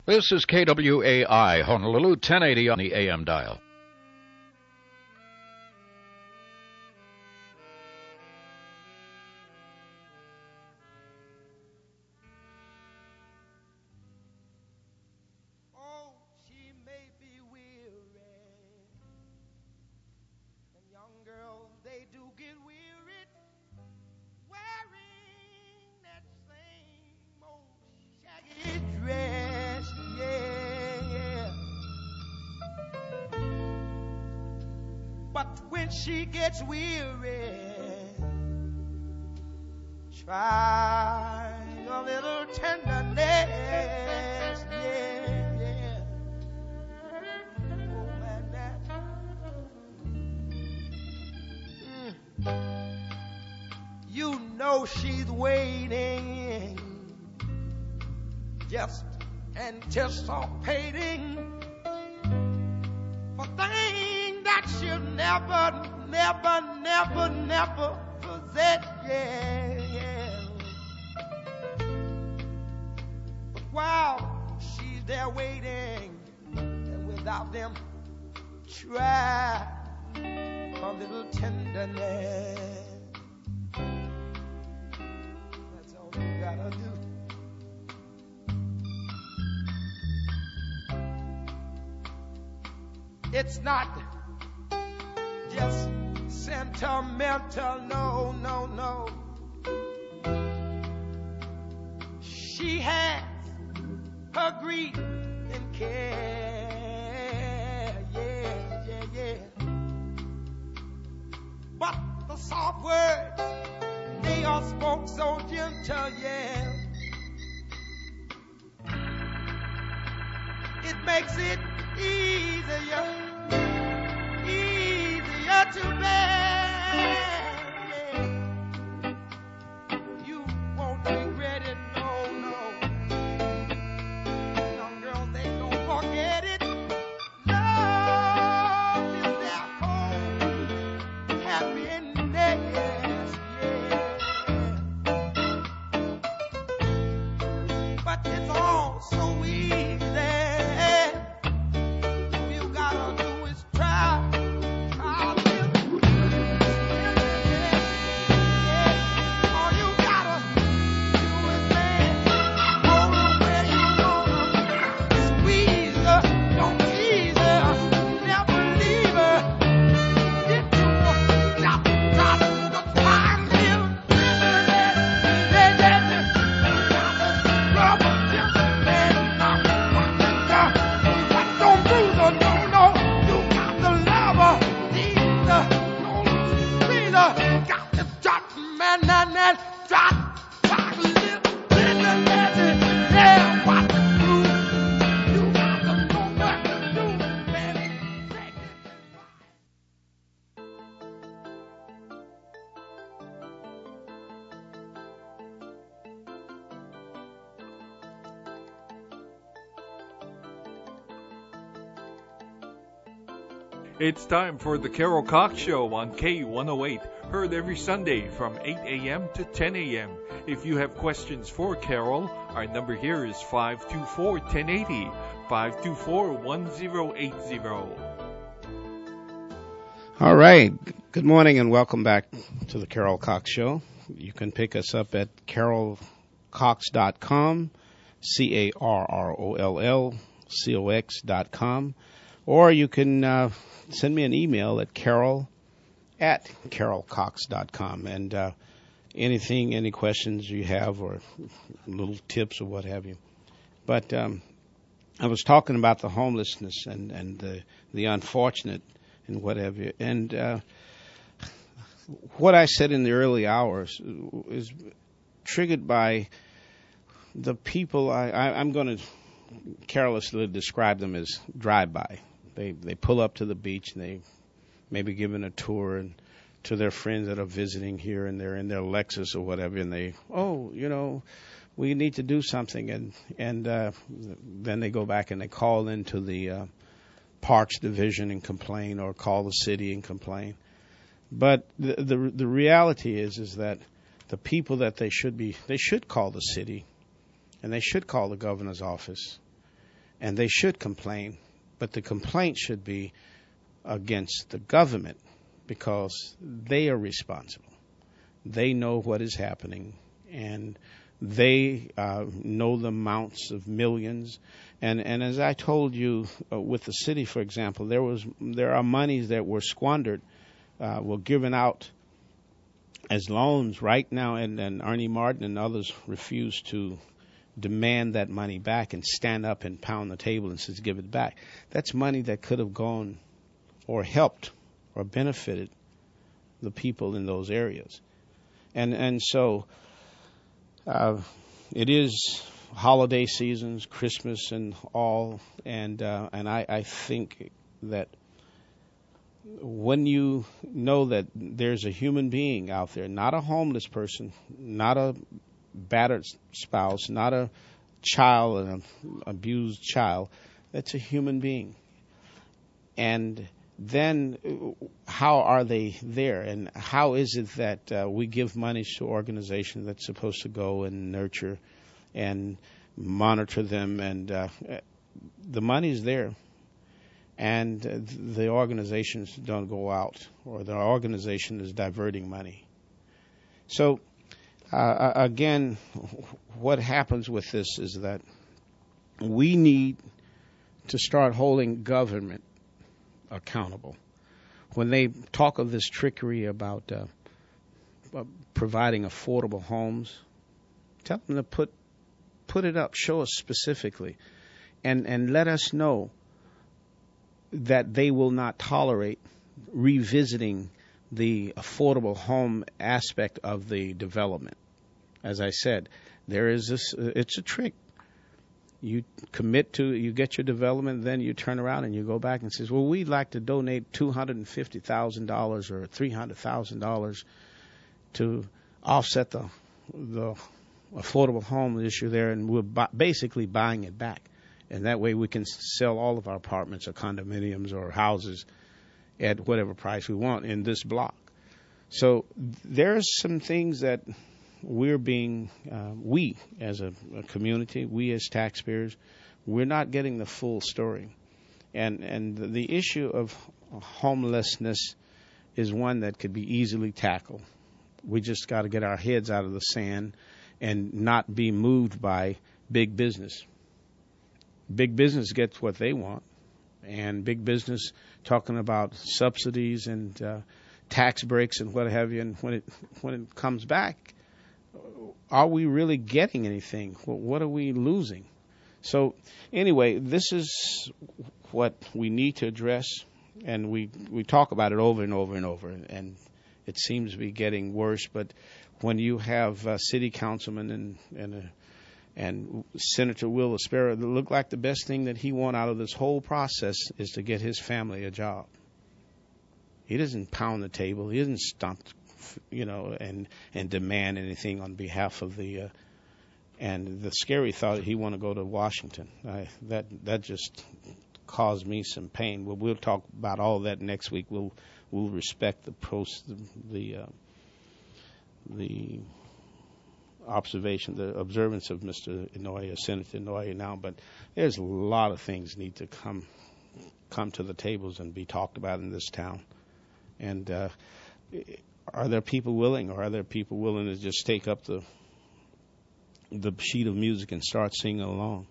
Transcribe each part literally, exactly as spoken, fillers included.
This is K W A I, Honolulu, ten eighty on the A M dial. Oh, she may be weary, and young girls, they do get weary wearing that same old shaggy dress, yeah, yeah. But when she gets weary, try a little tenderness, yeah, yeah. Oh, man, that. Mm. You know she's waiting, just anticipating for things that she'll never, never, never, never possess, yeah, yeah. But while she's there waiting, and without them, try a little tenderness. That's all you gotta do. It's not just sentimental, no, no, no. She has her grief and care, yeah, yeah, yeah. But the soft words, they are spoke so gentle, yeah. It makes it easier, easier to bear, yeah. You won't regret it, no, no. Young girls, they don't forget it. Love is their home, happiness, yeah. But it's all so easy. It's time for the Carol Cox Show on K one oh eight, heard every Sunday from eight a.m. to ten a.m. If you have questions for Carol, our number here is five two four, one oh eight oh, five two four, one oh eight oh. All right. Good morning and welcome back to the Carol Cox Show. You can pick us up at carol cox dot com, C A R R O L L C O X dot com, or you can uh, send me an email at carol at carol cox dot com. And uh, anything, any questions you have or little tips or what have you. But um, I was talking about the homelessness and, and the, the unfortunate and what have you. And uh, what I said in the early hours is triggered by the people. I, I, I'm going to carelessly describe them as drive-by. They they pull up to the beach and they maybe giving a tour and to their friends that are visiting here, and they're in their Lexus or whatever, and they, oh, you know, we need to do something, and and uh, then they go back and they call into the uh, Parks Division and complain, or call the city and complain. But the the, the reality is is that the people that they should be, they should call the city, and they should call the governor's office, and they should complain, but the complaint should be against the government because they are responsible. They know what is happening, and they uh, know the amounts of millions. And, and as I told you, uh, with the city, for example, there was there are monies that were squandered, uh, were given out as loans right now, and, and Ernie Martin and others refuse to demand that money back and stand up and pound the table and says, give it back. That's money that could have gone or helped or benefited the people in those areas. And and so uh, it is holiday seasons, Christmas and all, and uh, and I, I think that when you know that there's a human being out there, not a homeless person, not a battered spouse, not a child, an abused child, that's a human being. And then how are they there? And how is it that uh, we give money to organizations that's supposed to go and nurture and monitor them? And uh, the money's there, and the organizations don't go out, or the organization is diverting money. So uh, again, what happens with this is that we need to start holding government accountable. When they talk of this trickery about uh, uh, providing affordable homes, tell them to put put it up, show us specifically, and, and let us know that they will not tolerate revisiting the affordable home aspect of the development. As I said, there is this, uh, it's a trick. You commit to, you get your development, then you turn around and you go back and says, well, we'd like to donate two hundred fifty thousand dollars or three hundred thousand dollars to offset the the affordable home issue there, and we're bu- basically buying it back. And that way we can sell all of our apartments or condominiums or houses at whatever price we want in this block. So there's some things that we're being, uh, we as a, a community, we as taxpayers, we're not getting the full story. And and the issue of homelessness is one that could be easily tackled. We just got to get our heads out of the sand and not be moved by big business. Big business gets what they want, and big business talking about subsidies and uh, tax breaks and what have you, and when it when it comes back, are we really getting anything? What are we losing? So anyway, this is what we need to address, and we, we talk about it over and over and over, and it seems to be getting worse. But when you have uh, city councilmen and and, uh, and Senator Will Aspera, it looked like the best thing that he want out of this whole process is to get his family a job. He doesn't pound the table. He doesn't stomp, you know, and and demand anything on behalf of the. Uh, and the scary thought, he want to go to Washington. I, that that just caused me some pain. Well, we'll talk about all that next week. We'll we'll respect the pros, the the, uh, the observation, the observance of Mister Inouye, Senator Inouye now. But there's a lot of things need to come come to the tables and be talked about in this town. And uh, are there people willing, or are there people willing to just take up the the sheet of music and start singing along?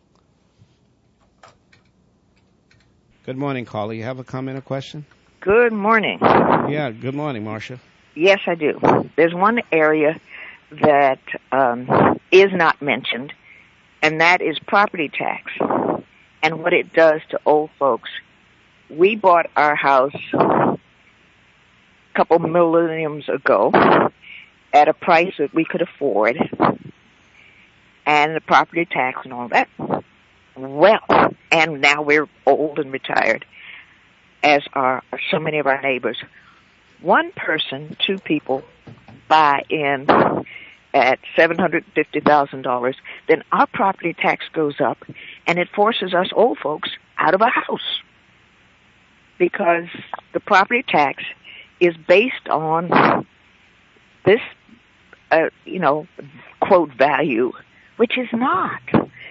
Good morning, caller. You have a comment or question? Good morning. Yeah, good morning, Marcia. Yes, I do. There's one area that um, is not mentioned, and that is property tax and what it does to old folks. We bought our house a couple millenniums ago at a price that we could afford, and the property tax and all that. Well, and now we're old and retired, as are so many of our neighbors. One person, two people, buy in at seven hundred fifty thousand dollars, then our property tax goes up, and it forces us old folks out of a house, because the property tax is based on this, uh, you know, quote, value, which is not.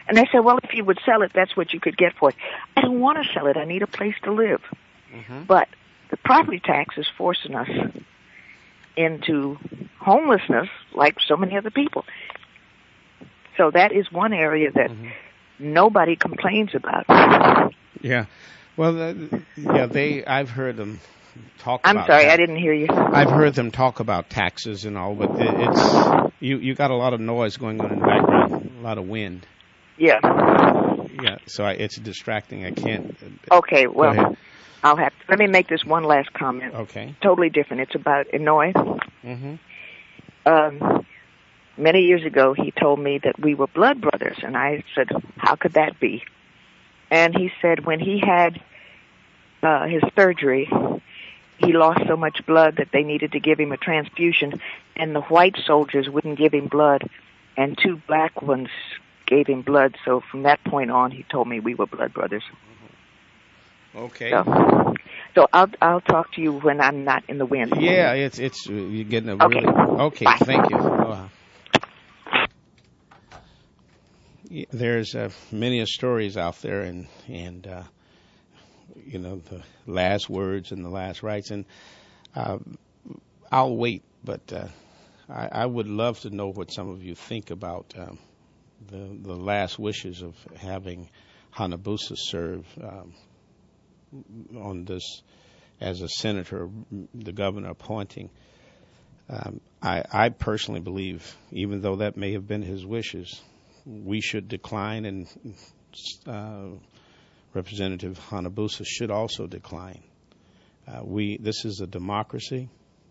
And they said, well, if you would sell it, that's what you could get for it. I don't want to sell it. I need a place to live. Mm-hmm. But the property tax is forcing us into homelessness like so many other people. So that is one area that mm-hmm. nobody complains about. Yeah. Well, uh, yeah, they, I've heard them talk I'm about sorry, tax. I didn't hear you. I've heard them talk about taxes and all, but it's, you, you got a lot of noise going on in the background, a lot of wind. Yeah. Yeah, so I, it's distracting. I can't. Okay, well, I'll have to, let me make this one last comment. Okay. Totally different. It's about Inouye. Mm-hmm. Um, many years ago, he told me that we were blood brothers, and I said, how could that be? And he said when he had uh, his surgery, he lost so much blood that they needed to give him a transfusion, and the white soldiers wouldn't give him blood, and two black ones gave him blood. So from that point on, he told me we were blood brothers. Okay. So, so I'll I'll talk to you when I'm not in the wind. Yeah, it's it's you're getting a okay. really okay. Bye. Thank you. Uh, there's uh, many stories out there, and and uh, you know the last words and the last rites, and uh, I'll wait, but uh, I, I would love to know what some of you think about um, the the last wishes of having Hanabusa serve um, on this as a senator, the governor appointing. Um, I, I personally believe, even though that may have been his wishes, we should decline, and uh, Representative Hanabusa should also decline. Uh, we this is a democracy,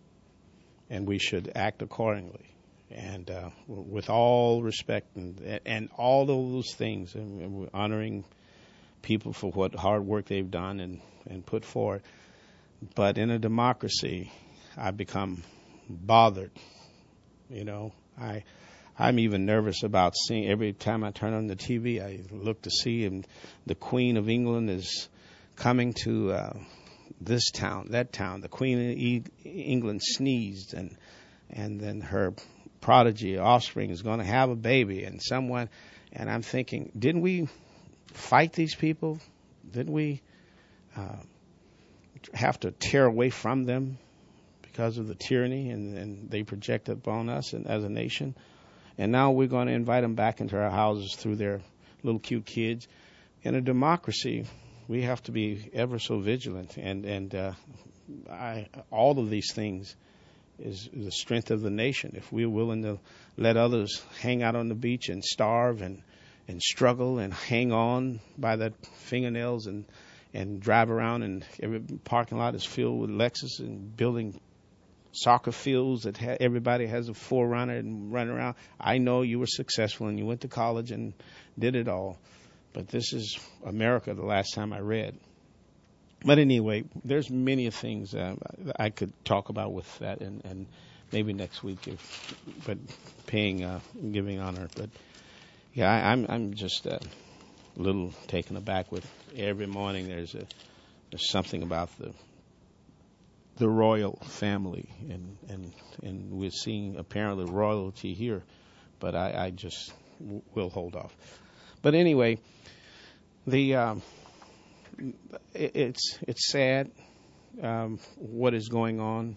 and we should act accordingly. And uh, with all respect and and all those things, and we're honoring people for what hard work they've done and, and put forward. But in a democracy, I become bothered. You know, I, I'm even nervous about seeing, every time I turn on the T V, I look to see, and the Queen of England is coming to uh, this town, that town. The Queen of e- England sneezed, and and then her prodigy offspring is going to have a baby, and someone, and I'm thinking, didn't we fight these people? Didn't we uh, have to tear away from them because of the tyranny and, and they project upon us and, as a nation? And now we're going to invite them back into our houses through their little cute kids. In a democracy, we have to be ever so vigilant. And, and uh, I, all of these things is the strength of the nation. If we're willing to let others hang out on the beach and starve and and struggle and hang on by the fingernails and and drive around, and every parking lot is filled with Lexus, and building soccer fields that ha- everybody has a forerunner and run around. I know you were successful and you went to college and did it all, but this is America the last time I read. But anyway, there's many things uh, I could talk about with that, and, and maybe next week, if but paying, uh, giving honor, but yeah, I, I'm I'm just uh, a little taken aback with every morning. There's a there's something about the the royal family, and and and we're seeing apparently royalty here, but I, I just w- will hold off. But anyway, the um, it, it's it's sad um, what is going on,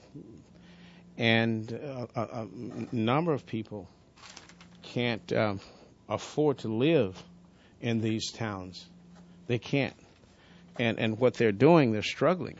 and a, a, a number of people can't. Um, afford to live in these towns. They can't. And and what they're doing, they're struggling.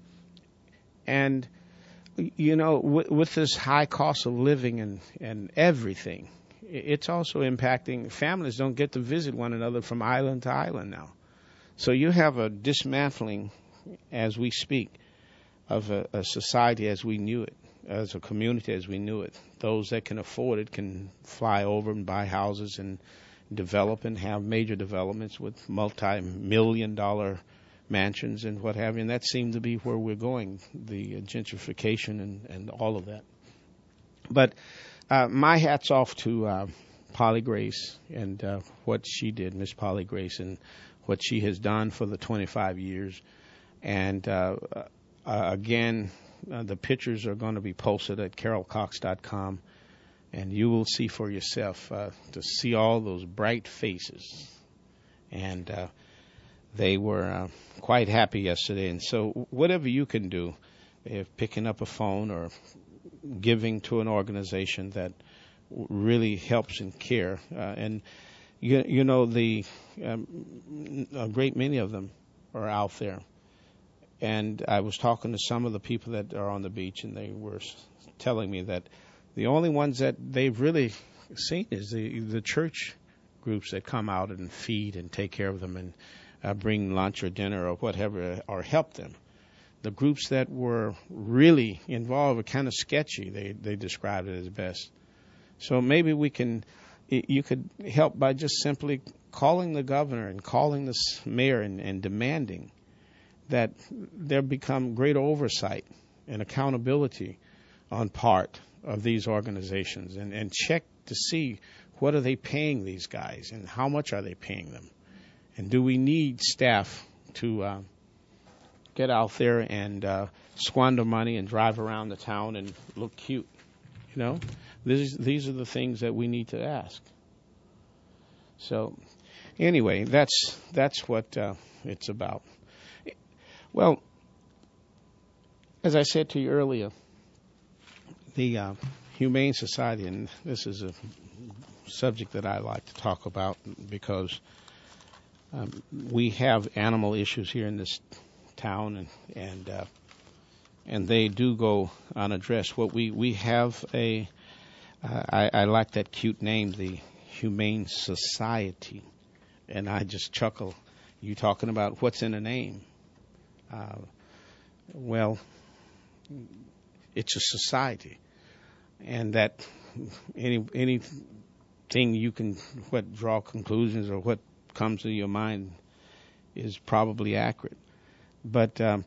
And, you know, w- with this high cost of living and, and everything, it's also impacting, families don't get to visit one another from island to island now. So you have a dismantling, as we speak, of a, a society as we knew it, as a community as we knew it. Those that can afford it can fly over and buy houses and develop and have major developments with multi-million dollar mansions and what have you. And that seemed to be where we're going, the gentrification and, and all of that. But uh, my hat's off to uh, Polly Grace and uh, what she did, Miss Polly Grace, and what she has done for the twenty-five years. And uh, uh, again, Uh, the pictures are going to be posted at carol cox dot com. and you will see for yourself uh, to see all those bright faces. And uh, they were uh, quite happy yesterday. And so whatever you can do, if picking up a phone or giving to an organization that really helps and care, uh, and you, you know the um, a great many of them are out there. And I was talking to some of the people that are on the beach, and they were telling me that the only ones that they've really seen is the the church groups that come out and feed and take care of them and uh, bring lunch or dinner or whatever or help them. The groups that were really involved were kind of sketchy. They they described it as best. So maybe we can, you could help by just simply calling the governor and calling the mayor and, and demanding that there become greater oversight and accountability on part of these organizations, and, and check to see what are they paying these guys and how much are they paying them, and do we need staff to uh, get out there and uh, squander money and drive around the town and look cute. You know, these these are the things that we need to ask. So, anyway, that's that's what uh, it's about. Well, as I said to you earlier, the uh, Humane Society, and this is a subject that I like to talk about because um, we have animal issues here in this town, and and uh, and they do go unaddressed. What we we have a uh, I, I like that cute name, the Humane Society, and I just chuckle. You talking about what's in a name? Uh, well, it's a society, and that any anything you can what draw conclusions or what comes to your mind is probably accurate. But um,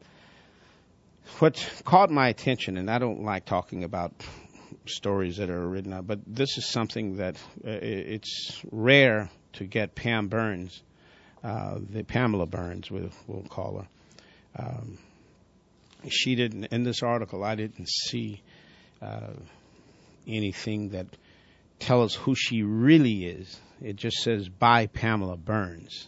what caught my attention, and I don't like talking about stories that are written out, but this is something that uh, it's rare to get Pam Burns, uh, the Pamela Burns, we'll, we'll call her. Um, she didn't, in this article, I didn't see uh, anything that tells us who she really is. It just says, by Pamela Burns.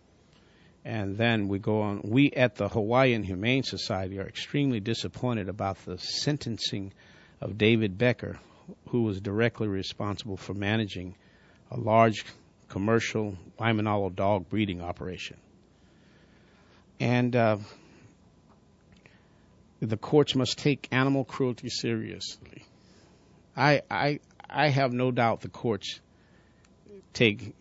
And then we go on. We at the Hawaiian Humane Society are extremely disappointed about the sentencing of David Becker, who was directly responsible for managing a large commercial Waimanalo dog breeding operation. And uh, the courts must take animal cruelty seriously. I, I, I have no doubt the courts take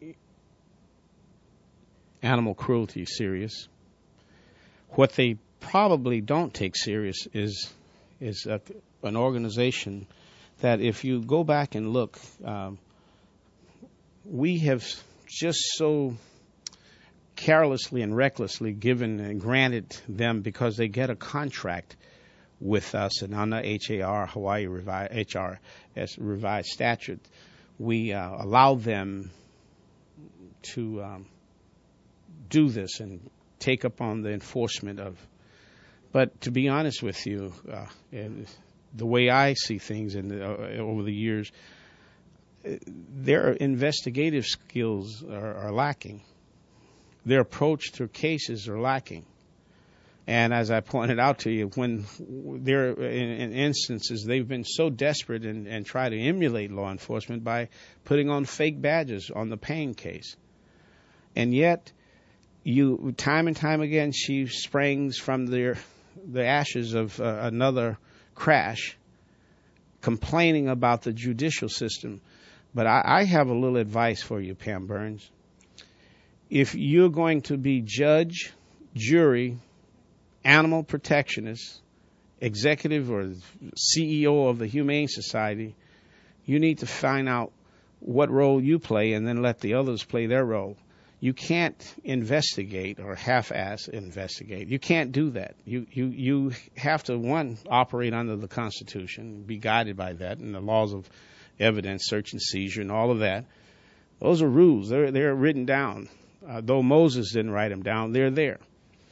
animal cruelty serious. What they probably don't take serious is is a, an organization that, if you go back and look, um, we have just so carelessly and recklessly given and granted them because they get a contract with us, and on the H A R, Hawaii Revised, H R S Revised Statute, we uh, allow them to um, do this and take up on the enforcement of. But to be honest with you, uh, and the way I see things in the, uh, over the years, their investigative skills are, are lacking. Their approach to cases are lacking. And as I pointed out to you, when there in, in instances they've been so desperate and, and try to emulate law enforcement by putting on fake badges on the Payne case. And yet, you time and time again, she springs from the the ashes of uh, another crash, complaining about the judicial system. But I, I have a little advice for you, Pam Burns. If you're going to be judge, jury, animal protectionist, executive or C E O of the Humane Society, you need to find out what role you play and then let the others play their role. You can't investigate or half-ass investigate. You can't do that. You you you have to, one, operate under the Constitution, be guided by that, and the laws of evidence, search and seizure, and all of that. Those are rules. They're they're written down. Uh, though Moses didn't write them down, they're there.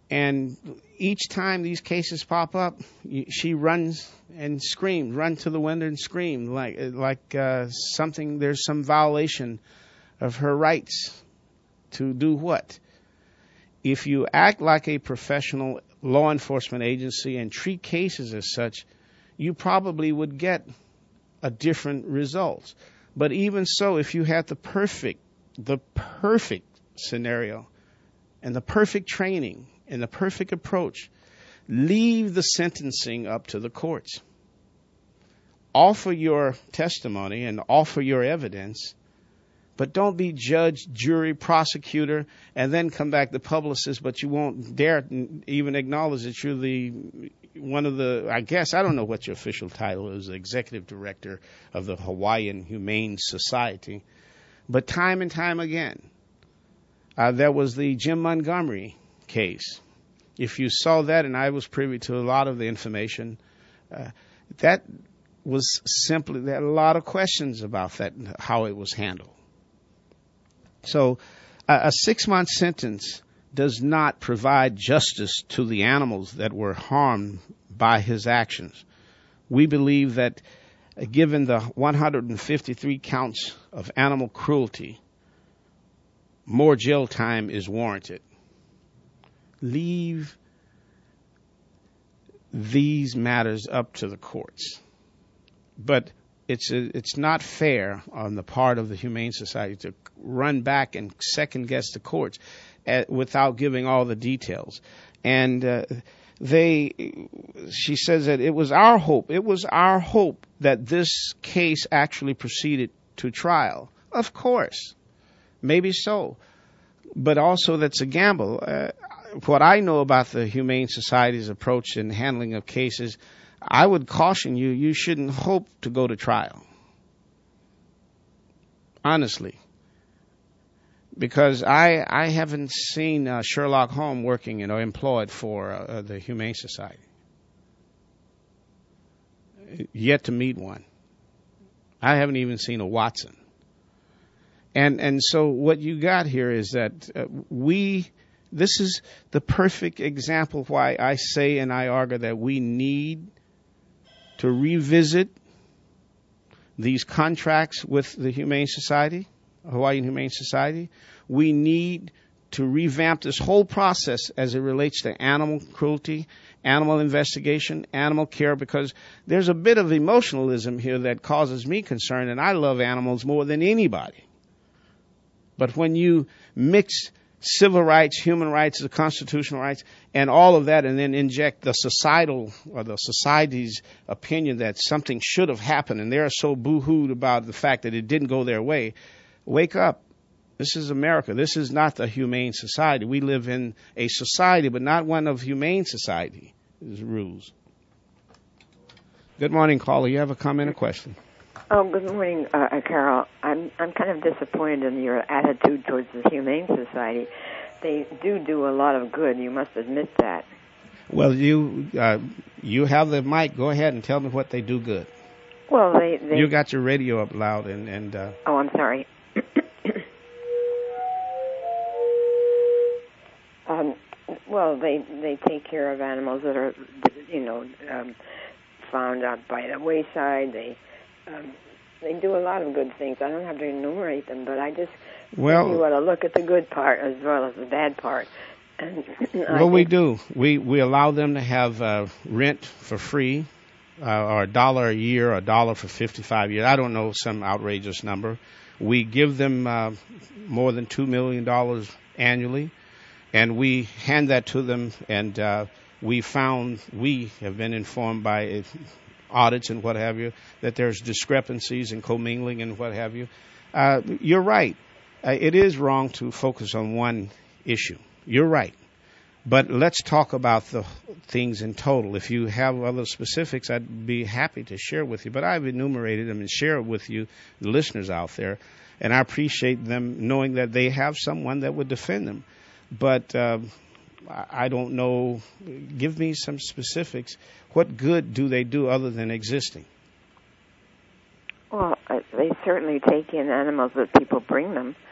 And each time these cases pop up, she runs and screams, run to the window and scream like like uh, something. There's some violation of her rights to do what? If you act like a professional law enforcement agency and treat cases as such, you probably would get a different result. But even so, if you had the perfect, the perfect scenario and the perfect training and the perfect approach, leave the sentencing up to the courts. Offer your testimony and offer your evidence, but don't be judge, jury, prosecutor, and then come back the publicist, but you won't dare even acknowledge that you're the one of the, I guess, I don't know what your official title is, the executive director of the Hawaiian Humane Society. But time and time again, uh, there was the Jim Montgomery case. If you saw that, and I was privy to a lot of the information, uh, that was simply, there are a lot of questions about that, how it was handled. So uh, a six-month sentence does not provide justice to the animals that were harmed by his actions. We believe that uh, given the one hundred fifty-three counts of animal cruelty, more jail time is warranted. Leave these matters up to the courts. But it's a, it's not fair on the part of the Humane Society to run back and second-guess the courts at, without giving all the details. And uh, they, she says that it was our hope, it was our hope that this case actually proceeded to trial. Of course, maybe so, but also that's a gamble. Uh, what I know about the Humane Society's approach in handling of cases, I would caution you, you shouldn't hope to go to trial. Honestly. Because I I haven't seen uh, Sherlock Holmes working, you know, employed for uh, the Humane Society. Yet to meet one. I haven't even seen a Watson. And and so what you got here is that uh, we, this is the perfect example why I say and I argue that we need to revisit these contracts with the Humane Society, Hawaiian Humane Society. We need to revamp this whole process as it relates to animal cruelty, animal investigation, animal care, because there's a bit of emotionalism here that causes me concern, and I love animals more than anybody. But when you mix civil rights, human rights, the constitutional rights, and all of that, and then inject the societal or the society's opinion that something should have happened, and they're so boo-hooed about the fact that it didn't go their way, wake up. This is America. This is not the Humane Society. We live in a society, but not one of Humane Society's rules. Good morning, caller. You have a comment or question? Oh, good morning, uh, Carol. I'm I'm kind of disappointed in your attitude towards the Humane Society. They do do a lot of good. You must admit that. Well, you uh, you have the mic. Go ahead and tell me what they do good. Well, they, they you got your radio up loud and and. Uh, oh, I'm sorry. um, well, they they take care of animals that are, you know, um, found out by the wayside. They Um, they do a lot of good things. I don't have to enumerate them, but I just well, think you want to look at the good part as well as the bad part. And well, we do. We we allow them to have uh, rent for free, uh, or a dollar a year, or a dollar for fifty-five years. I don't know, some outrageous number. We give them uh, more than two million dollars annually, and we hand that to them. And uh, we found, we have been informed by audits and what have you, that there's discrepancies and commingling and what have you. Uh, you're right. Uh, it is wrong to focus on one issue. You're right. But let's talk about the things in total. If you have other specifics, I'd be happy to share with you. But I've enumerated them and share it with you, the listeners out there. And I appreciate them knowing that they have someone that would defend them. But uh, I don't know. Give me some specifics. What good do they do other than existing? Well, uh, they certainly take in animals that people bring them.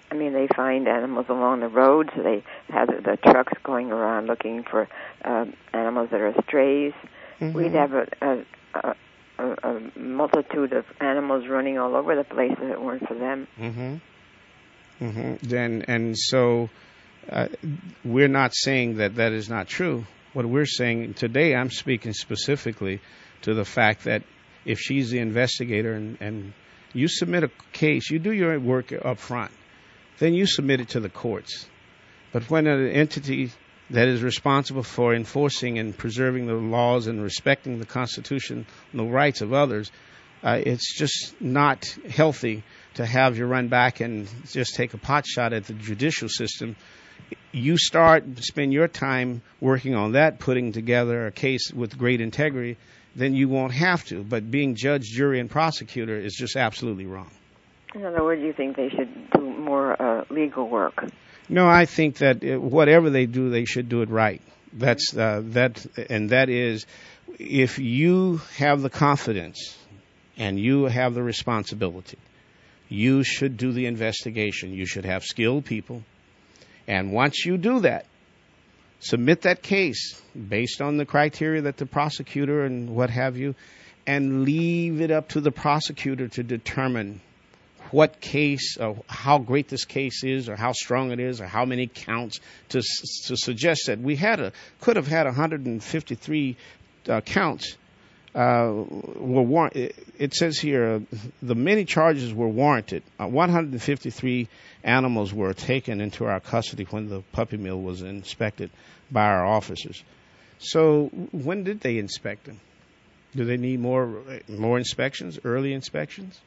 I mean, they find animals along the roads. They have the, the trucks going around looking for uh, animals that are strays. Mm-hmm. We'd have a, a, a, a multitude of animals running all over the place if it weren't for them. Mm-hmm. Mm-hmm. Then, and so uh, we're not saying that that is not true. What we're saying today, I'm speaking specifically to the fact that if she's the investigator and, and you submit a case, you do your work up front, then you submit it to the courts. But when an entity that is responsible for enforcing and preserving the laws and respecting the Constitution and the rights of others, uh, it's just not healthy to have you run back and just take a pot shot at the judicial system. You start, spend your time working on that, putting together a case with great integrity, then you won't have to. But being judge, jury, and prosecutor is just absolutely wrong. In other words, you think they should do more uh, legal work? No, I think that whatever they do, they should do it right. That's uh, that, and that is, if you have the confidence and you have the responsibility, you should do the investigation. You should have skilled people, and once you do that, submit that case based on the criteria that the prosecutor and what have you, and leave it up to the prosecutor to determine what case, or how great this case is, or how strong it is, or how many counts, to to suggest that we had a could have had one hundred fifty-three uh, counts uh, were warrant. It, it says here uh, the many charges were warranted. Uh, one hundred fifty-three animals were taken into our custody when the puppy mill was inspected by our officers. So when did they inspect them? Do they need more more inspections, early inspections?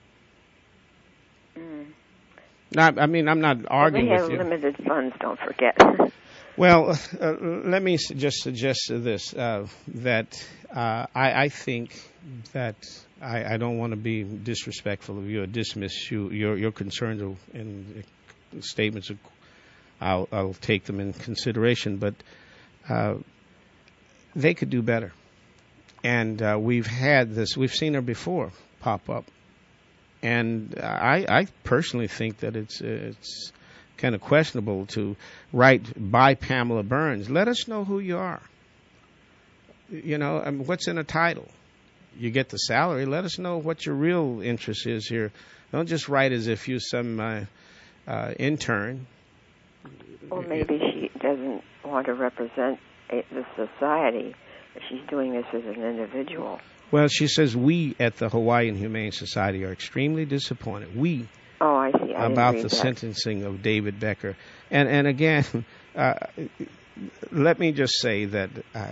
Mm. Not, I mean, I'm not arguing well, with you. They have limited funds, don't forget. Well, uh, let me just suggest this, uh, that uh, I, I think that I, I don't want to be disrespectful of you or dismiss you, your, your concerns and statements. Of, I'll, I'll take them in consideration, but uh, they could do better. And uh, we've had this, we've seen her before pop up. And I, I personally think that it's it's kind of questionable to write by Pamela Burns. Let us know who you are. You know, I mean, what's in a title? You get the salary. Let us know what your real interest is here. Don't just write as if you're some uh, uh, intern. Or maybe she doesn't want to represent a, the society. She's doing this as an individual. Well, she says we at the Hawaiian Humane Society are extremely disappointed. We oh, I see. I about the that. sentencing of David Becker. And and again, uh, let me just say that uh,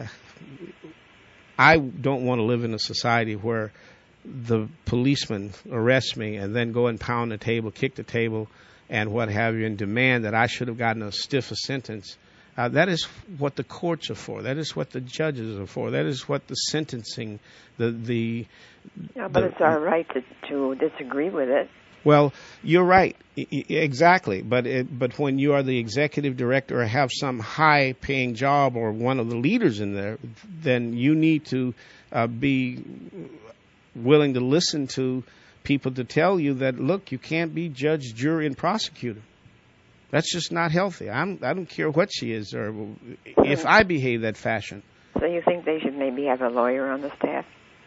I don't want to live in a society where the policeman arrests me and then go and pound the table, kick the table, and what have you, and demand that I should have gotten a stiffer sentence. Uh, that is what the courts are for. That is what the judges are for. That is what the sentencing, the the. Yeah, but the, it's our right to, to disagree with it. Well, you're right, I, I, exactly. But it, but when you are the executive director or have some high-paying job or one of the leaders in there, then you need to uh, be willing to listen to people to tell you that, look, you can't be judge, jury, and prosecutor. That's just not healthy. I'm, I don't care what she is or if I behave that fashion. So you think they should maybe have a lawyer on the staff?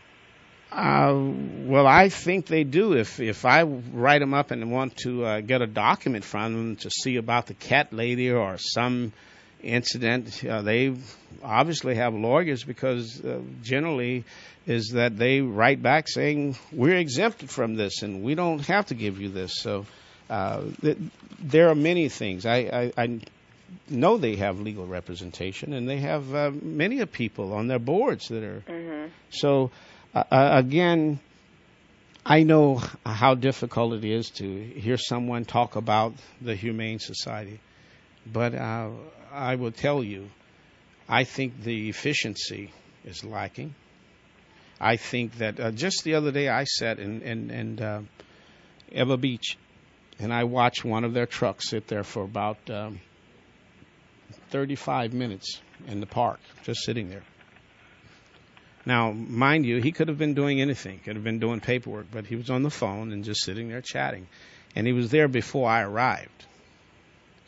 Uh, well, I think they do. If if I write them up and want to uh, get a document from them to see about the cat lady or some incident, uh, they obviously have lawyers because uh, generally is that they write back saying we're exempted from this and we don't have to give you this. So. Uh, th- there are many things. I, I, I know they have legal representation, and they have uh, many of people on their boards that are. Mm-hmm. So, uh, again, I know how difficult it is to hear someone talk about the Humane Society, but uh, I will tell you, I think the efficiency is lacking. I think that uh, just the other day I sat in, in, in uh, Eva Beach, and I watched one of their trucks sit there for about um, thirty-five minutes in the park, just sitting there. Now, mind you, he could have been doing anything. Could have been doing paperwork, but he was on the phone and just sitting there chatting. And he was there before I arrived.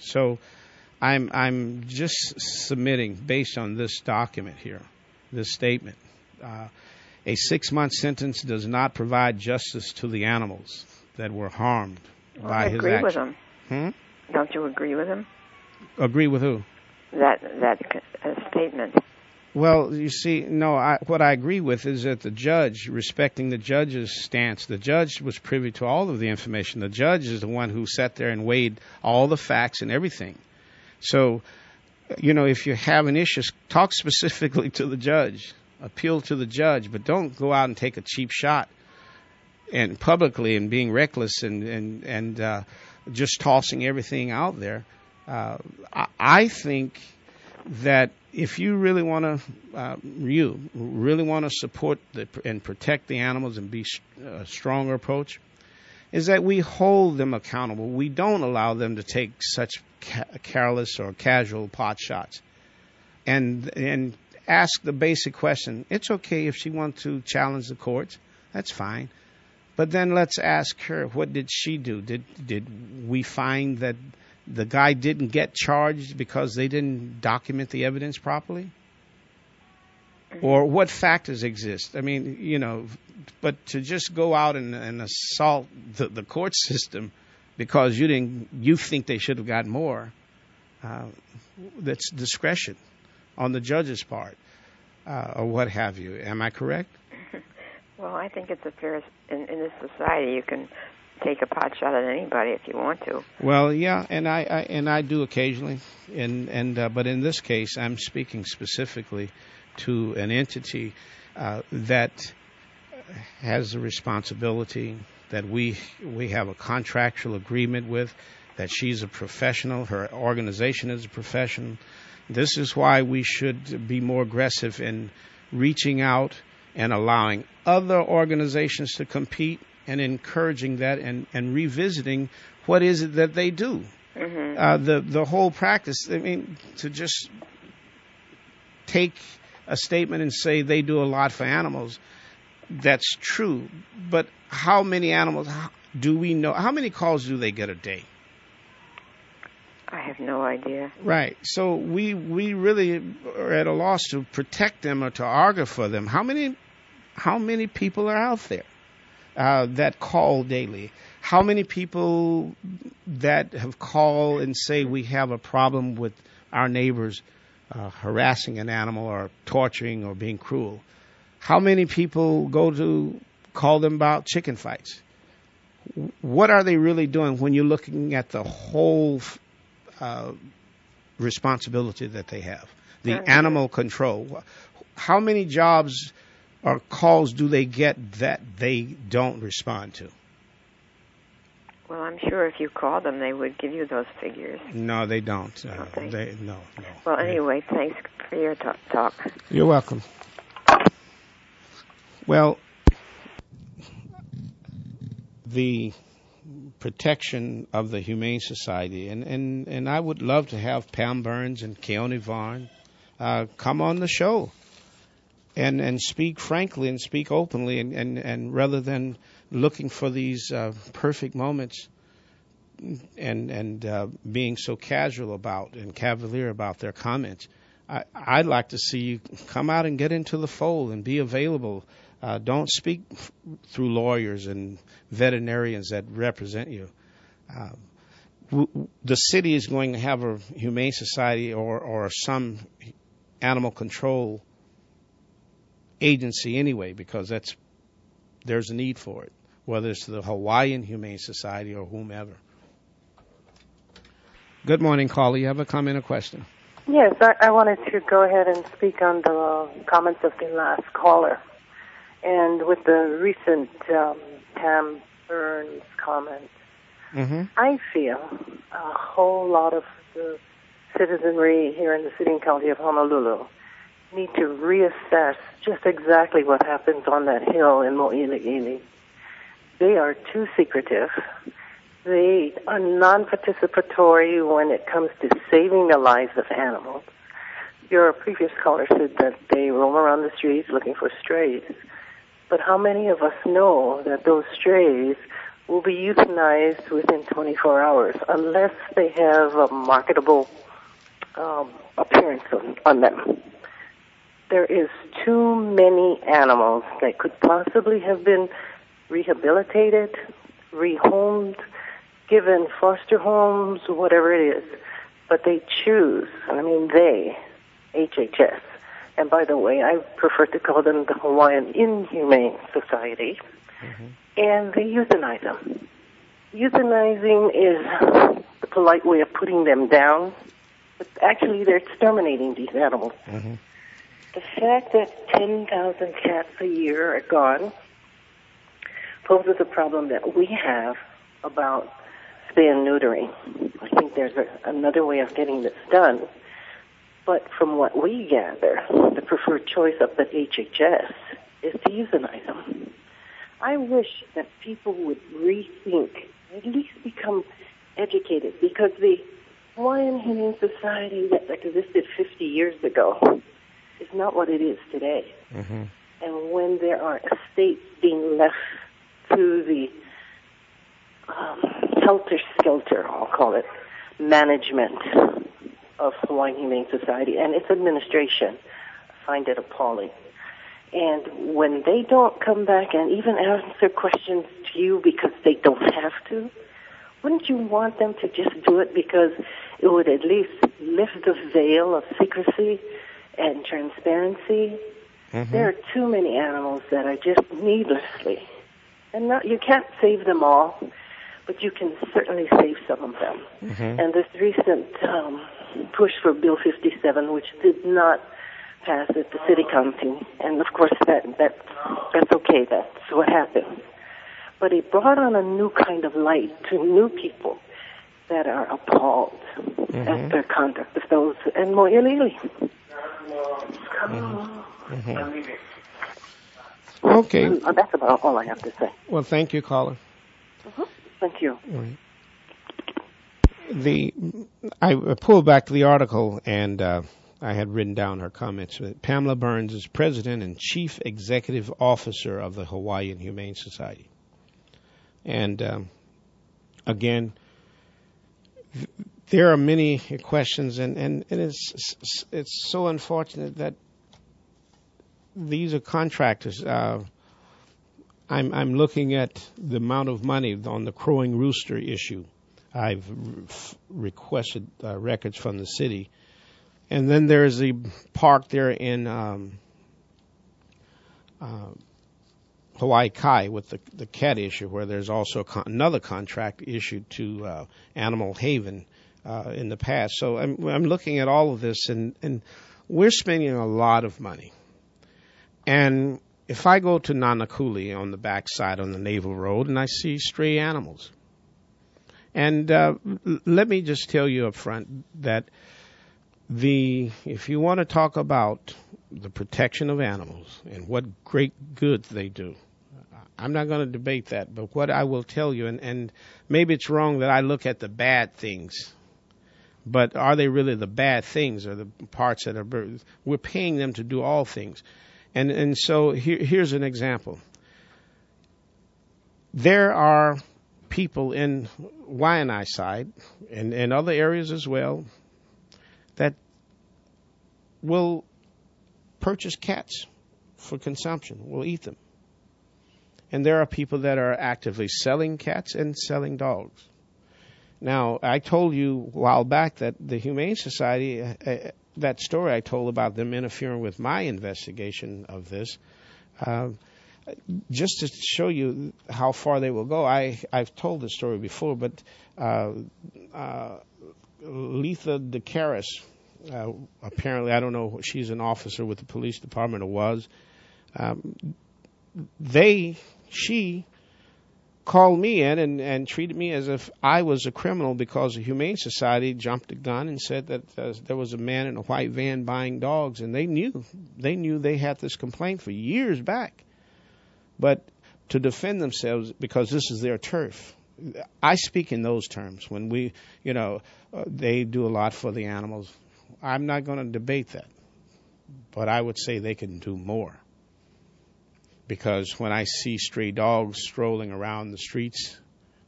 So I'm I'm just submitting, based on this document here, this statement, uh, a six-month sentence does not provide justice to the animals that were harmed well, by I his agree action. with him. Hmm? Don't you agree with him? Agree with who? That that uh, statement. Well, you see, no, I, what I agree with is that the judge, respecting the judge's stance, the judge was privy to all of the information. The judge is the one who sat there and weighed all the facts and everything. So, you know, if you have an issue, talk specifically to the judge, appeal to the judge, but don't go out and take a cheap shot and publicly and being reckless and, and, and uh, just tossing everything out there. Uh, I, I think that if you really want to, uh, you really want to support the, and protect the animals and be a stronger approach, is that we hold them accountable. We don't allow them to take such ca- careless or casual pot shots, and and ask the basic question. It's okay if she wants to challenge the courts. That's fine. But then let's ask her, what did she do? Did did we find that the guy didn't get charged because they didn't document the evidence properly? Or what factors exist? I mean, you know, but to just go out and, and assault the, the court system because you didn't, you think they should have gotten more, uh, that's discretion on the judge's part, uh, or what have you. Am I correct? Well, I think it's a fair, in, in this society, you can take a pot shot at anybody if you want to. Well, yeah, and I, I and I do occasionally, and and uh, but in this case, I'm speaking specifically to an entity uh, that has a responsibility that we we have a contractual agreement with, that she's a professional, her organization is a professional. This is why we should be more aggressive in reaching out and allowing other organizations to compete and encouraging that and, and revisiting what is it that they do. Mm-hmm. Uh, the, the whole practice, I mean, to just take a statement and say they do a lot for animals, that's true. But how many animals do we know? How many calls do they get a day? I have no idea. Right. So we we really are at a loss to protect them or to argue for them. How many how many people are out there uh, that call daily? How many people that have called and say we have a problem with our neighbors uh, harassing an animal or torturing or being cruel? How many people go to call them about chicken fights? What are they really doing when you're looking at the whole Uh, responsibility that they have, the mm-hmm. animal control? How many jobs or calls do they get that they don't respond to? Well, I'm sure if you call them, they would give you those figures. No, they don't. Uh, don't they? they no, no. Well, anyway, thanks for your talk. talk. You're welcome. Well, the protection of the Humane Society, and, and, and I would love to have Pam Burns and Keone Varn uh, come on the show and, and speak frankly and speak openly, and, and, and rather than looking for these uh, perfect moments and and uh, being so casual about and cavalier about their comments, I, I'd like to see you come out and get into the fold and be available. Uh, don't speak f- through lawyers and veterinarians that represent you. Uh, w- w- the city is going to have a humane society or, or some animal control agency anyway, because that's there's a need for it, whether it's the Hawaiian Humane Society or whomever. Good morning, caller. You have a comment or question? Yes, I, I wanted to go ahead and speak on the comments of the last caller. And with the recent um, Pam Burns comment, mm-hmm. I feel a whole lot of the citizenry here in the city and county of Honolulu need to reassess just exactly what happens on that hill in Mo'ili'ili. They are too secretive. They are non-participatory when it comes to saving the lives of animals. Your previous caller said that they roam around the streets looking for strays. But how many of us know that those strays will be euthanized within twenty-four hours unless they have a marketable um, appearance on, on them. There is too many animals that could possibly have been rehabilitated, rehomed, given foster homes, whatever it is. But they choose, I mean they, H H S. And by the way, I prefer to call them the Hawaiian Inhumane Society. Mm-hmm. And they euthanize them. Euthanizing is the polite way of putting them down, but actually they're exterminating these animals. Mm-hmm. The fact that ten thousand cats a year are gone poses a problem that we have about spay and neutering. I think there's a, another way of getting this done. But from what we gather, the preferred choice of the H H S is to euthanize them. I wish that people would rethink, at least become educated, because the Hawaiian Humane Society that existed fifty years ago is not what it is today. Mm-hmm. And when there are estates being left to the um, helter-skelter, I'll call it, management of Hawaiian Humane Society and its administration, I find it appalling. And when they don't come back and even answer questions to you because they don't have to, wouldn't you want them to just do it because it would at least lift the veil of secrecy and transparency? Mm-hmm. There are too many animals that are just needlessly, and not, you can't save them all, but you can certainly save some of them. Mm-hmm. And this recent um, push for Bill fifty-seven, which did not pass at the city council, and of course that that that's okay. That's what happens. But it brought on a new kind of light to new people that are appalled mm-hmm. at their conduct of those and more illegally. Mm-hmm. Mm-hmm. Okay. And, uh, that's about all I have to say. Well, thank you, caller. Uh-huh. Thank you. Right. The I pulled back the article and uh, I had written down her comments. Pamela Burns is president and chief executive officer of the Hawaiian Humane Society. And um, again, th- there are many questions, and, and, and it's it's so unfortunate that these are contractors. Uh, I'm I'm looking at the amount of money on the crowing rooster issue. I've re- requested uh, records from the city, and then there's the park there in um, uh, Hawaii Kai with the the cat issue, where there's also con- another contract issued to uh, Animal Haven uh, in the past. So I'm I'm looking at all of this, and and we're spending a lot of money. And if I go to Nanakuli on the backside on the Naval Road and I see stray animals, and uh, l- let me just tell you up front that the if you want to talk about the protection of animals and what great good they do, I'm not going to debate that. But what I will tell you, and, and maybe it's wrong that I look at the bad things, but are they really the bad things or the parts that are, we're paying them to do all things. And and so here, here's an example. There are people in Waianae side and, and other areas as well that will purchase cats for consumption, will eat them. And there are people that are actively selling cats and selling dogs. Now, I told you a while back that the Humane Society, uh, that story I told about them interfering with my investigation of this, uh, just to show you how far they will go. I, I've told this story before, but uh, uh, Letha DeCaris, uh, apparently, I don't know, she's an officer with the police department or was, um, they, she called me in and, and treated me as if I was a criminal because the Humane Society jumped the gun and said that uh, there was a man in a white van buying dogs, and they knew they knew they had this complaint for years back. But to defend themselves, because this is their turf, I speak in those terms. When we, you know, uh, they do a lot for the animals. I'm not going to debate that, but I would say they can do more. Because when I see stray dogs strolling around the streets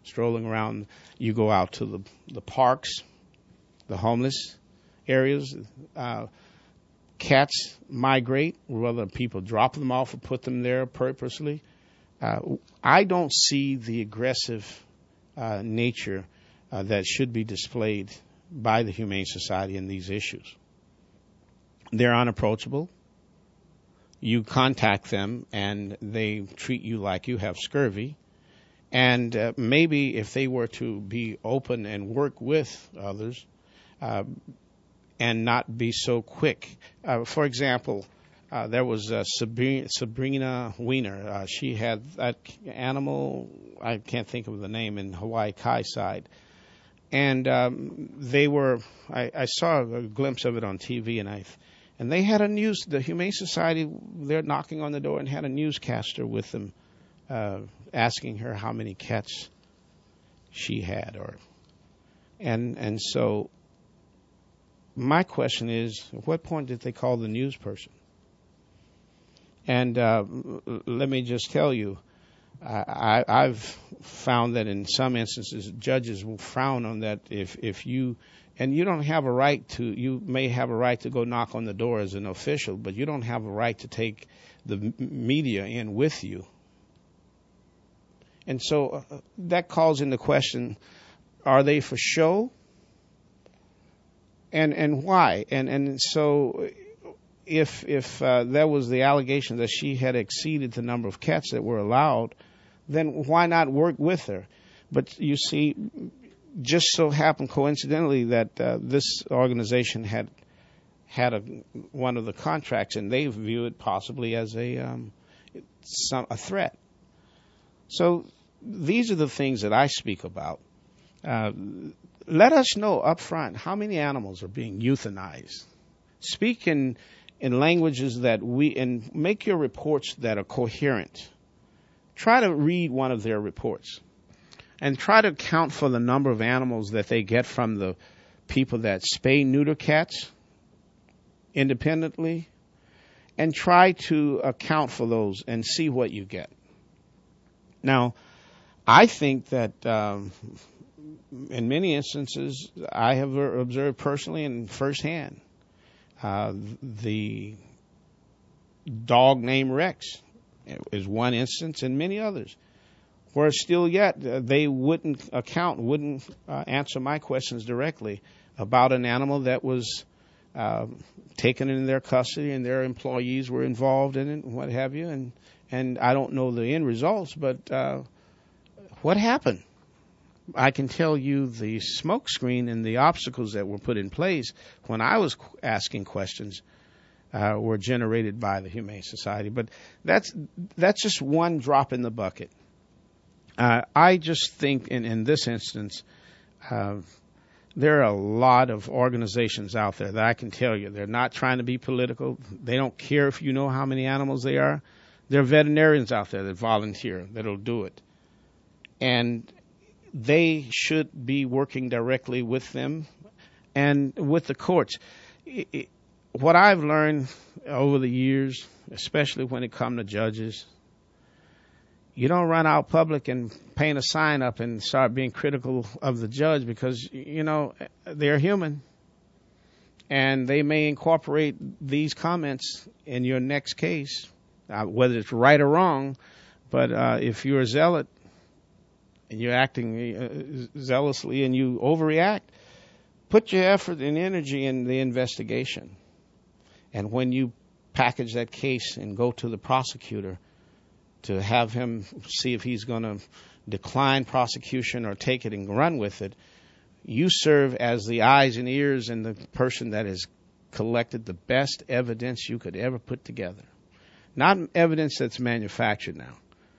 strolling around. You go out to the, the parks, the homeless areas. Uh, cats migrate, whether people drop them off or put them there purposely. Uh, I don't see the aggressive uh, nature uh, that should be displayed by the Humane Society in these issues. They're unapproachable. You contact them and they treat you like you have scurvy. And uh, maybe if they were to be open and work with others uh, and not be so quick. Uh, for example, uh, there was uh, Sabrina, Sabrina Weiner. Uh, she had that animal, I can't think of the name, in Hawaii Kai side. And um, they were, I, I saw a glimpse of it on T V, and I, and they had a news, the Humane Society, they're knocking on the door and had a newscaster with them uh, asking her how many cats she had. or, And, and so my question is, at what point did they call the news person? And uh, let me just tell you, I, I've found that in some instances, judges will frown on that if, if you, and you don't have a right to, you may have a right to go knock on the door as an official, but you don't have a right to take the media in with you. And so uh, that calls into question, are they for show? And and why? And and so if if uh, that was the allegation that she had exceeded the number of cats that were allowed, then why not work with her? But you see, just so happened coincidentally that uh, this organization had had a, one of the contracts, and they view it possibly as a um, some, a threat. So these are the things that I speak about. Uh, let us know up front how many animals are being euthanized. Speak in in languages that we, and make your reports that are coherent. Try to read one of their reports and try to account for the number of animals that they get from the people that spay neuter cats independently, and try to account for those and see what you get. Now, I think that um, in many instances, I have observed personally and firsthand, uh, the dog named Rex is one instance, and many others, where still yet uh, they wouldn't account, wouldn't uh, answer my questions directly about an animal that was uh, taken in their custody and their employees were involved in it, and what have you. And and I don't know the end results, but uh, what happened? I can tell you the smoke screen and the obstacles that were put in place when I was asking questions uh, were generated by the Humane Society. But that's that's just one drop in the bucket. Uh, I just think in, in this instance, uh, there are a lot of organizations out there that I can tell you, they're not trying to be political. They don't care if you know how many animals they are. There are veterinarians out there that volunteer, that'll do it. And they should be working directly with them and with the courts. It, it, what I've learned over the years, especially when it comes to judges, you don't run out public and paint a sign up and start being critical of the judge, because, you know, they're human. And they may incorporate these comments in your next case, uh, whether it's right or wrong. But uh, if you're a zealot and you're acting uh, zealously and you overreact, put your effort and energy in the investigation. And when you package that case and go to the prosecutor to have him see if he's going to decline prosecution or take it and run with it, you serve as the eyes and ears and the person that has collected the best evidence you could ever put together. Not evidence that's manufactured now.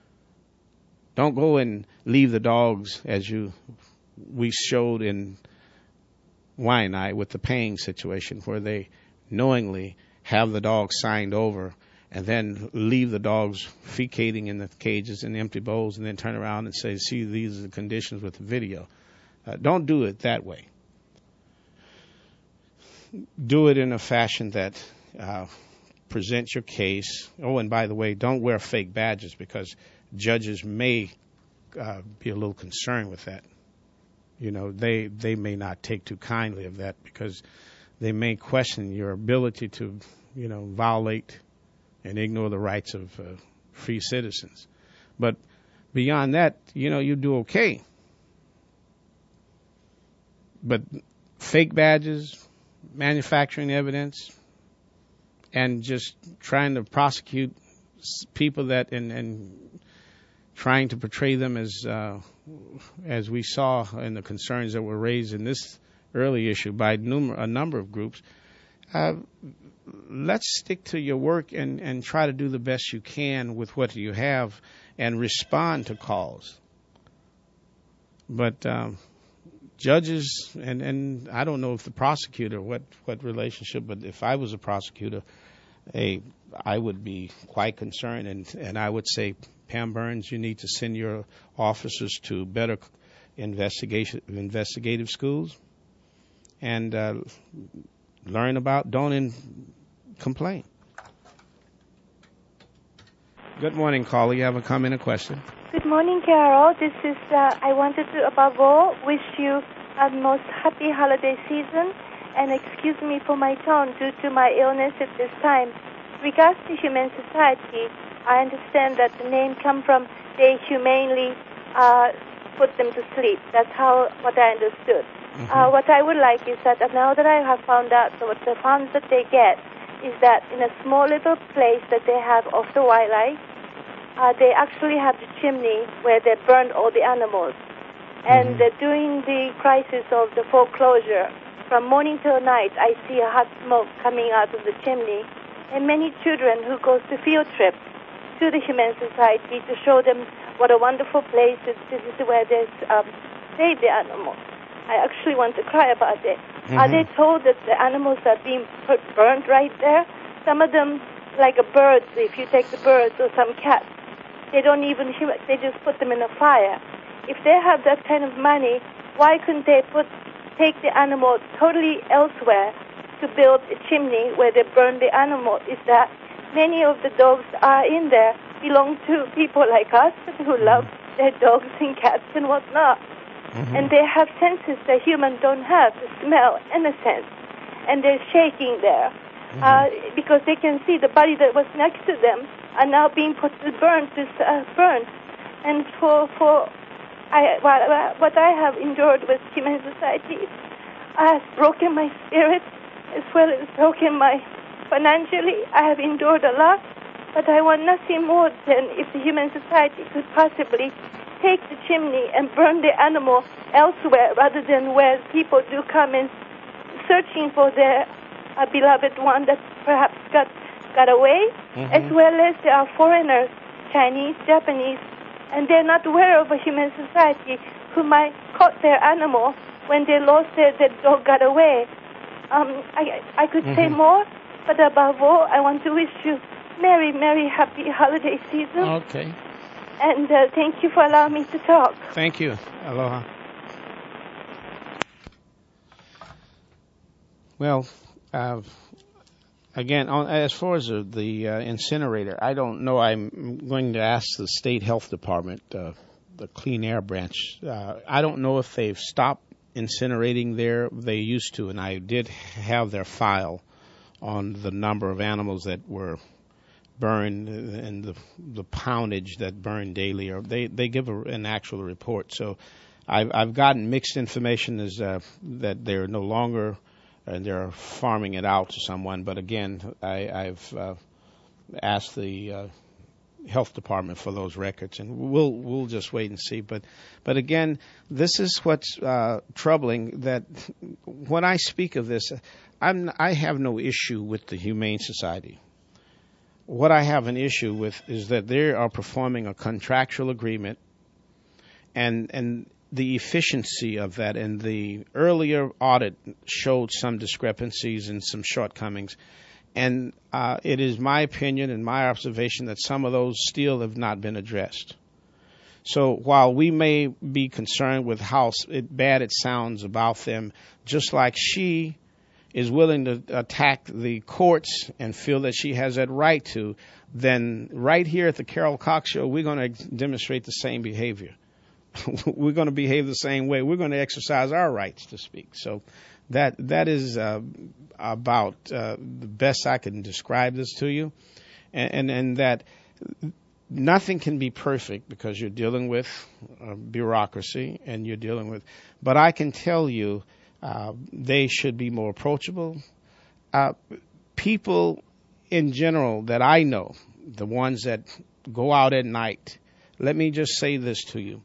Don't go and leave the dogs, as you we showed in Waianae with the paying situation, where they knowingly have the dogs signed over and then leave the dogs fecating in the cages in empty bowls, and then turn around and say, see, these are the conditions with the video. Uh, don't do it that way. Do it in a fashion that uh, presents your case. Oh, and by the way, don't wear fake badges, because judges may uh, be a little concerned with that. You know, they they may not take too kindly of that because they may question your ability to, you know, violate and ignore the rights of uh, free citizens. But beyond that, you know, you do okay. But fake badges, manufacturing evidence, and just trying to prosecute people that and, and trying to portray them as uh, as we saw in the concerns that were raised in this early issue by numer- a number of groups. Uh, let's stick to your work and, and try to do the best you can with what you have and respond to calls. But um, judges, and, and I don't know if the prosecutor, what, what relationship, but if I was a prosecutor, hey, I would be quite concerned, and, and I would say, Pam Burns, you need to send your officers to better investigation investigative schools and uh, learn about, don't in, complain. Good morning, caller. You have a comment or question? Good morning, Carol. This is, uh, I wanted to, above all, wish you a most happy holiday season, and excuse me for my tone due to my illness at this time. Regards to Humane Society, I understand that the name comes from they humanely uh, put them to sleep. That's how what I understood. Mm-hmm. Uh, what I would like is that now that I have found out what the funds that they get is that in a small little place that they have of the wildlife, uh, they actually have the chimney where they burn all the animals. And mm-hmm. uh, during the crisis of the foreclosure, from morning till night, I see a hot smoke coming out of the chimney. And many children who goes to field trips to the Humane Society to show them what a wonderful place this, this is where they um, save the animals. I actually want to cry about it. Mm-hmm. Are they told that the animals are being put, burned right there? Some of them, like a bird, if you take the birds or some cats, they don't even, they just put them in a fire. If they have that kind of money, why couldn't they put take the animal totally elsewhere to build a chimney where they burn the animal? Is that many of the dogs are in there belong to people like us who love their dogs and cats and whatnot. Mm-hmm. And they have senses that humans don't have, the smell and the sense. And they're shaking there mm-hmm. uh, because they can see the body that was next to them are now being put to burn, to uh, burn. And for for I, well, what I have endured with Humane Society has broken my spirit as well as broken my financially. I have endured a lot, but I want nothing more than if the Humane Society could possibly take the chimney and burn the animal elsewhere rather than where people do come in searching for their uh, beloved one that perhaps got got away, mm-hmm. as well as there are foreigners, Chinese, Japanese, and they're not aware of a Humane Society who might caught their animal when they lost their, their dog got away. Um, I, I could mm-hmm. say more, but above all, I want to wish you Merry, Merry, Happy Holiday Season. Okay. And uh, thank you for allowing me to talk. Thank you. Aloha. Well, uh, again, on, as far as the, the uh, incinerator, I don't know. I'm going to ask the State Health Department, uh, the Clean Air Branch. Uh, I don't know if they've stopped incinerating there. They used to, and I did have their file on the number of animals that were burned and the the poundage that burned daily, or they they give a, an actual report. So I've I've gotten mixed information as uh, that they're no longer and they're farming it out to someone. But again, I, I've uh, asked the uh, health department for those records, and we'll we'll just wait and see. But but again, this is what's uh, troubling. That when I speak of this, I'm I have no issue with the Humane Society. What I have an issue with is that they are performing a contractual agreement, and and the efficiency of that. And the earlier audit showed some discrepancies and some shortcomings. And uh, it is my opinion and my observation that some of those still have not been addressed. So while we may be concerned with how it, bad it sounds about them, just like she is willing to attack the courts and feel that she has that right to, then right here at the Carol Cox Show, we're going to demonstrate the same behavior. we're going to behave the same way. We're going to exercise our rights to speak. So that that is uh, about uh, the best I can describe this to you, and, and and that nothing can be perfect because you're dealing with uh, bureaucracy and you're dealing with. But I can tell you, uh, they should be more approachable. Uh, people in general that I know, the ones that go out at night. Let me just say this to you.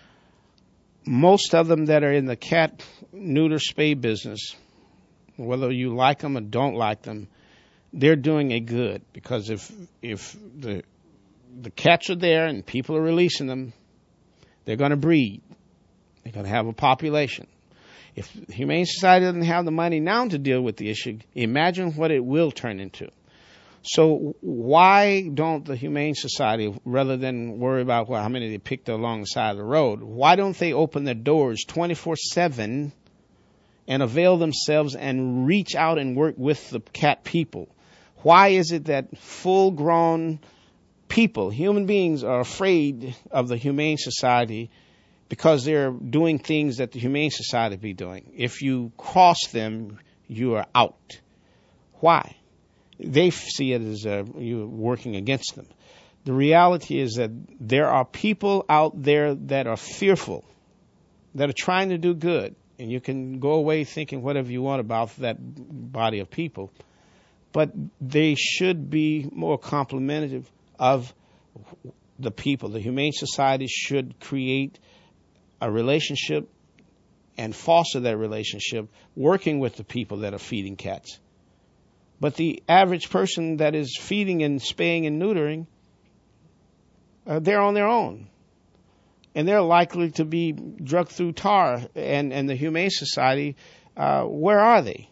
Most of them that are in the cat neuter spay business, whether you like them or don't like them, they're doing a good, because if if the the cats are there and people are releasing them, they're going to breed. They're going to have a population. If the Humane Society doesn't have the money now to deal with the issue, imagine what it will turn into. So why don't the Humane Society, rather than worry about well, how many they picked along the side of the road, why don't they open their doors twenty-four seven and avail themselves and reach out and work with the cat people? Why is it that full-grown people, human beings, are afraid of the Humane Society because they're doing things that the Humane Society be doing? If you cross them, you are out. Why? They see it as uh, you working against them. The reality is that there are people out there that are fearful, that are trying to do good, and you can go away thinking whatever you want about that body of people, but they should be more complimentary of the people. The Humane Society should create a relationship and foster that relationship, working with the people that are feeding cats. But the average person that is feeding and spaying and neutering, uh, they're on their own. And they're likely to be drugged through tar. And, and the Humane Society, uh, where are they?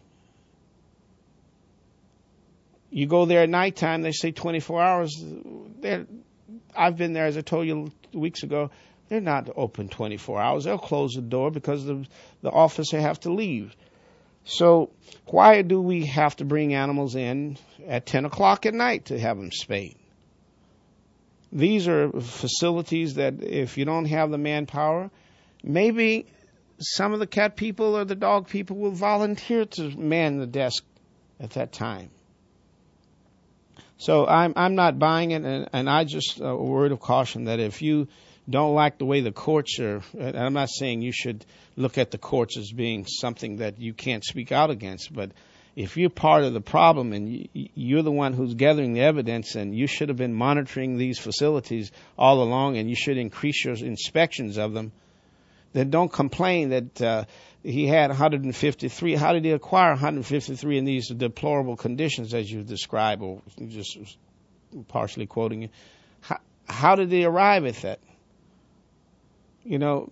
You go there at nighttime, they say twenty-four hours. They're, I've been there, as I told you weeks ago. They're not open twenty-four hours. They'll close the door because the, the officer have to leave. So why do we have to bring animals in at ten o'clock at night to have them spayed? These are facilities that if you don't have the manpower, maybe some of the cat people or the dog people will volunteer to man the desk at that time. So I'm I'm not buying it, and, and I just, a word of caution that if you don't like the way the courts are, and I'm not saying you should look at the courts as being something that you can't speak out against, but if you're part of the problem and you're the one who's gathering the evidence, and you should have been monitoring these facilities all along, and you should increase your inspections of them, then don't complain that uh, he had one hundred fifty-three. How did he acquire one hundred fifty-three in these deplorable conditions as you describe, or just partially quoting you? How, how did they arrive at that? You know,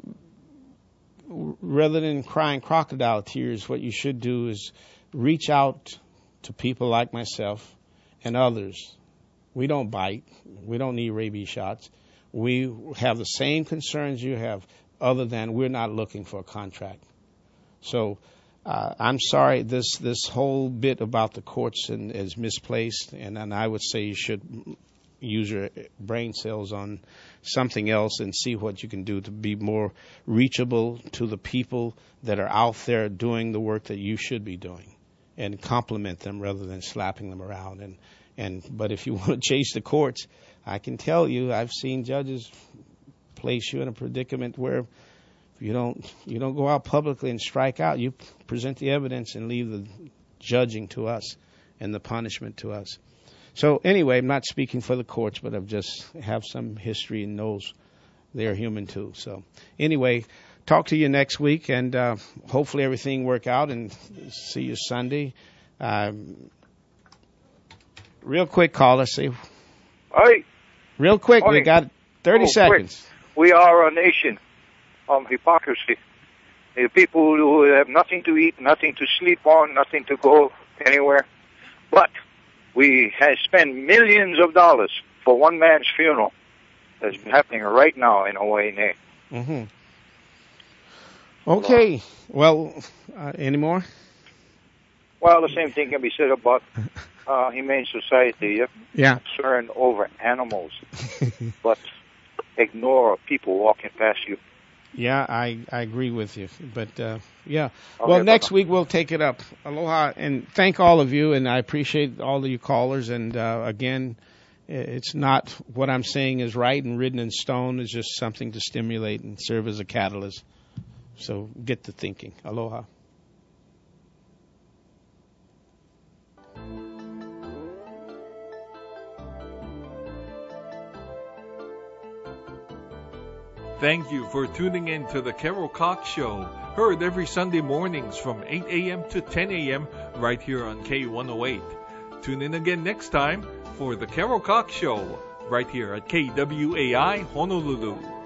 rather than crying crocodile tears, what you should do is reach out to people like myself and others. We don't bite. We don't need rabies shots. We have the same concerns you have, other than we're not looking for a contract. So uh, I'm sorry, this this whole bit about the courts and, is misplaced, and, and I would say you should use your brain cells on something else and see what you can do to be more reachable to the people that are out there doing the work that you should be doing, and compliment them rather than slapping them around. And, and but if you want to chase the courts, I can tell you I've seen judges place you in a predicament where if you don't you don't go out publicly and strike out, you present the evidence and leave the judging to us and the punishment to us. So anyway, I'm not speaking for the courts, but I've just have some history and knows they're human too. So anyway, talk to you next week, and uh, hopefully everything work out, and see you Sunday. Um, real quick, caller, see. Hi. Real quick, Morning. we got thirty oh, seconds. Quick. We are a nation of hypocrisy. The people who have nothing to eat, nothing to sleep on, nothing to go anywhere. But we have spent millions of dollars for one man's funeral that's happening right now in Hawaii. Mm-hmm. Okay. Well, uh, any more? Well, the same thing can be said about uh, Humane Society. Yeah. Concern over animals, but ignore people walking past you. Yeah, I, I agree with you. But, uh, yeah. Okay, well, next bye-bye. week we'll take it up. Aloha. And thank all of you. And I appreciate all of you callers. And, uh, again, it's not what I'm saying is right and written in stone. It's just something to stimulate and serve as a catalyst. So get to thinking. Aloha. Thank you for tuning in to the Carol Cox Show, heard every Sunday mornings from eight a.m. to ten a.m. right here on K one oh eight. Tune in again next time for the Carol Cox Show, right here at K W A I Honolulu.